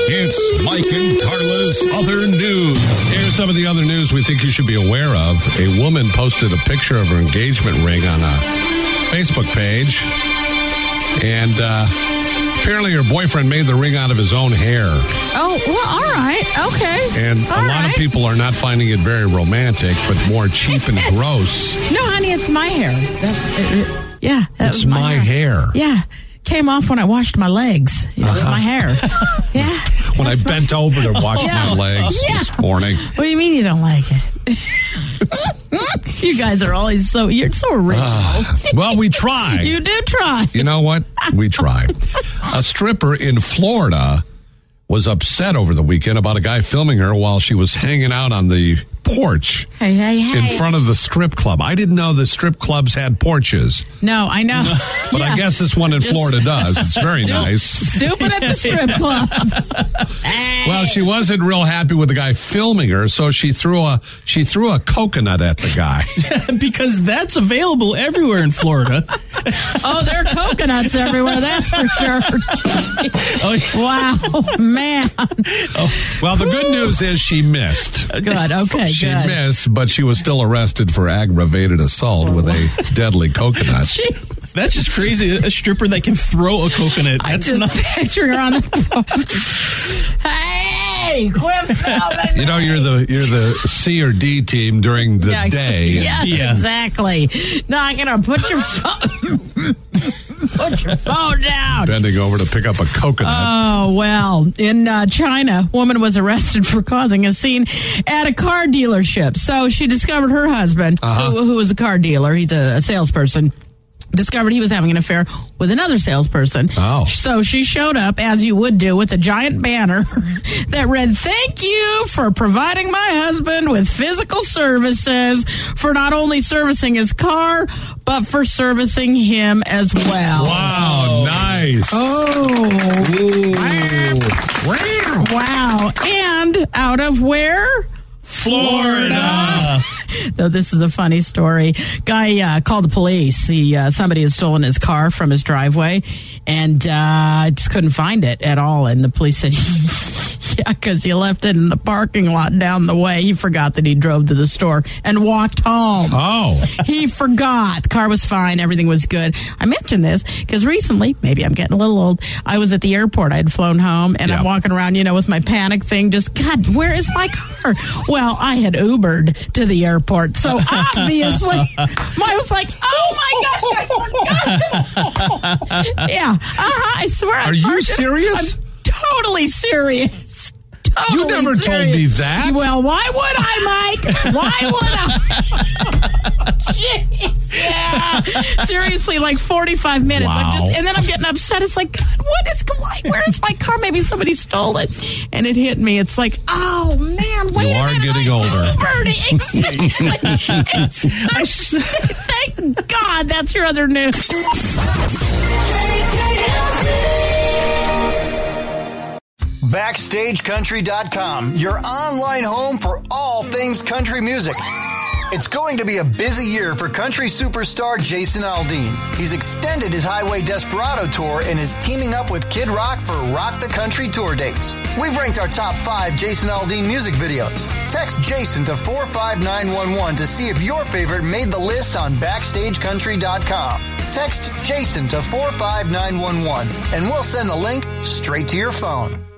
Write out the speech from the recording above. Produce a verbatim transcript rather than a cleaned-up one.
It's Mike and Carla's Other News. Here's some of the other news we think you should be aware of. A woman posted a picture of her engagement ring on a Facebook page. And uh, apparently her boyfriend made the ring out of his own hair. Oh, well, all right. Okay. And all a lot right. of people are not finding it very romantic, but more cheap and gross. No, honey, it's my hair. That's, it, it, yeah. That It's was my, my hair. hair. Yeah. Came off when I washed my legs. It was Uh-huh. my hair. Yeah. When I That's bent my- over to wash Yeah. my legs Yeah. this morning. What do you mean you don't like it? You guys are always so, you're so original. Uh, well, we try. You do try. You know what? We try. A stripper in Florida was upset over the weekend about a guy filming her while she was hanging out on the porch Hey, hey, hey. in front of the strip club. I didn't know the strip clubs had porches, No, I know. but Yeah. I guess this one in Just- Florida does. It's very Stu- nice. Stupid at the strip club. Hey. Well, she wasn't real happy with the guy filming her, so she threw a she threw a coconut at the guy. Because that's available everywhere in Florida. Oh, there are coconuts everywhere, that's for sure. Oh, Wow, man. Well, the good news is she missed. Good, okay, She good. missed, but she was still arrested for aggravated assault with a deadly coconut. Jeez. that's just crazy. A stripper that can throw a coconut. I That's just not. picture her on the Hey, quit filming. You know, you're the you're the C or D team during the Yeah, day. Yes, Yeah. exactly. No, I'm gonna put your phone put your phone down. Bending over to pick up a coconut. Oh, well, in uh, China, a woman was arrested for causing a scene at a car dealership. So she discovered her husband, Uh-huh. who, who was a car dealer, he's a, a salesperson, discovered he was having an affair with another salesperson. Oh. So she showed up, as you would do, with a giant banner that read, "Thank you for providing my husband with physical services, for not only servicing his car, but for servicing him as well." Wow, nice. Oh. Wow. And out of where? Florida. Though this is a funny story. Guy uh, called the police. He uh, somebody had stolen his car from his driveway, and uh, just couldn't find it at all. And the police said, "Yeah, because you left it in the parking lot down the way." He forgot that he drove to the store and walked home. Oh. He forgot. The car was fine. Everything was good. I mentioned this because recently, maybe I'm getting a little old, I was at the airport. I had flown home, and Yeah. I'm walking around, you know, with my panic thing. Just, God, where is my car? Well, I had Ubered to the airport. So obviously, I was like, oh, my gosh, I forgot. Yeah. Uh-huh, I swear. I Are you parked it. serious? I'm totally serious. Totally You never told serious. me that. Well, why would I, Mike? Why would I? Jeez, yeah. Seriously, like forty-five minutes. I'm Wow. just, and then I'm getting upset. It's like, God, what is going? Where is my car? Maybe somebody stole it, and it hit me. It's like, oh man, wait You a are minute, getting I older. Ubered. Exactly. Thank God, that's your other news. Backstage Country dot com, your online home for all things country music. It's going to be a busy year for country superstar Jason Aldean. He's extended his Highway Desperado tour and is teaming up with Kid Rock for Rock the Country tour dates. We've ranked our top five Jason Aldean music videos. Text Jason to four five nine one one to see if your favorite made the list on Backstage Country dot com. Text Jason to four five nine one one and we'll send the link straight to your phone.